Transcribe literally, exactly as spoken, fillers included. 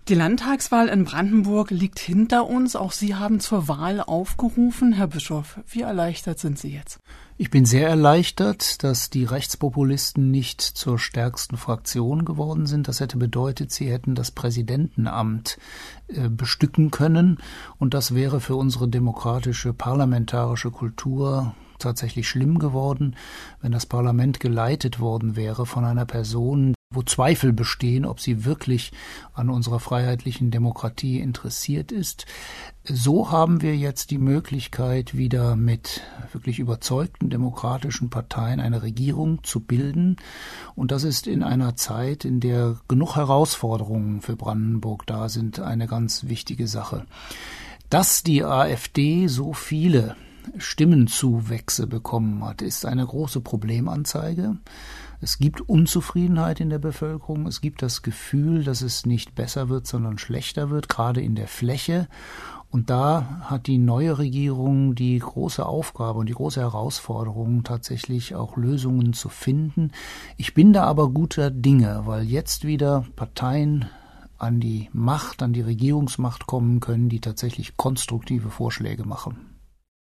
Die Landtagswahl in Brandenburg liegt hinter uns. Auch Sie haben zur Wahl aufgerufen. Herr Bischof, wie erleichtert sind Sie jetzt? Ich bin sehr erleichtert, dass die Rechtspopulisten nicht zur stärksten Fraktion geworden sind. Das hätte bedeutet, sie hätten das Präsidentenamt äh, bestücken können. Und das wäre für unsere demokratische parlamentarische Kultur tatsächlich schlimm geworden, wenn das Parlament geleitet worden wäre von einer Person, wo Zweifel bestehen, ob sie wirklich an unserer freiheitlichen Demokratie interessiert ist. So haben wir jetzt die Möglichkeit, wieder mit wirklich überzeugten demokratischen Parteien eine Regierung zu bilden. Und das ist in einer Zeit, in der genug Herausforderungen für Brandenburg da sind, eine ganz wichtige Sache. Dass die AfD so viele Stimmenzuwächse bekommen hat, ist eine große Problemanzeige. Es gibt Unzufriedenheit in der Bevölkerung. Es gibt das Gefühl, dass es nicht besser wird, sondern schlechter wird, gerade in der Fläche. Und da hat die neue Regierung die große Aufgabe und die große Herausforderung, tatsächlich auch Lösungen zu finden. Ich bin da aber guter Dinge, weil jetzt wieder Parteien an die Macht, an die Regierungsmacht kommen können, die tatsächlich konstruktive Vorschläge machen.